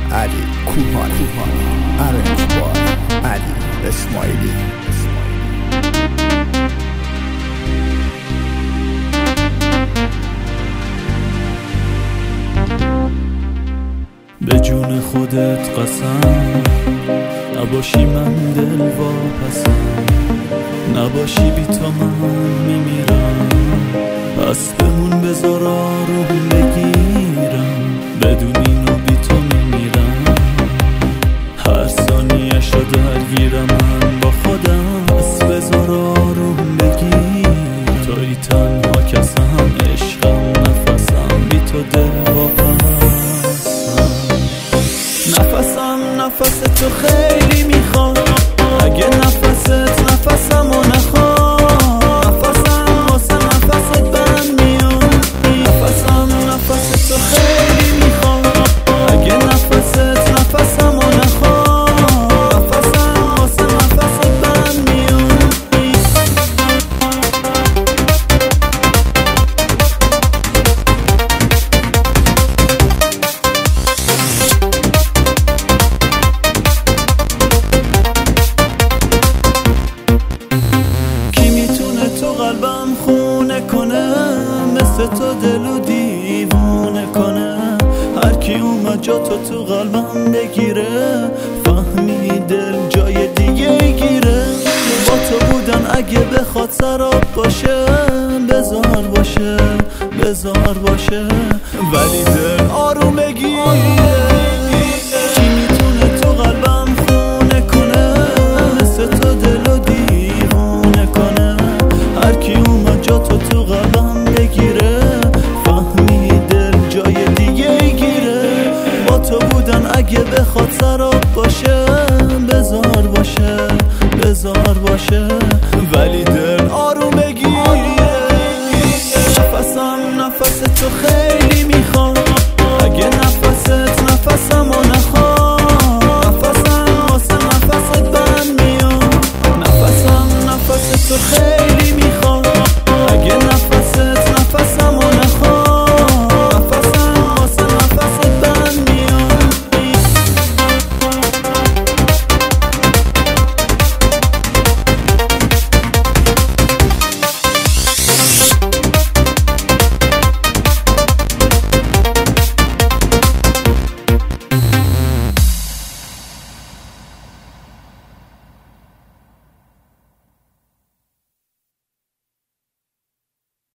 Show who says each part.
Speaker 1: علی کوهانی ارنج بای علی اسماعیلی.
Speaker 2: به جون خودت قسم نباشی من دل واپسم، نباشی بی تو من میمیرم، پس بمون بذار آروم بگیرم، بدون اینو بی تو میمیرم، هر ثانیه شو درگیرم من با خودم، پس بذار آروم بگیرم، توی تنها کسم عشقم نفسم بی تو دل واپسم، نفس تو خیلی میخوام، اگه نفست نفسمو نخوام، نفسم واسه نفست بند میاد، نفس تو خیلی میخوام، اگه نفست نفسمو نخوام، نفسم واسه نفست بند میاد. قلبم خونه کنه، مثل تو دلو دیوونه کنه، هر کی اومد جا تو قلبم بگیره، فهمی دل جای دیگه گیره، با تو بودن اگه بخواد سراب باشه، بذار باشه ولی دل آروم بگیره، کی میتونه تو قلبم خونه کنه، مثل تو دلو دیوونه کنه، هر کی اومد جا تو قلبم بگیره، فهمی دل جای دیگه گیره، با تو بودن اگه بخواد سراب باشه، بذار باشه ولی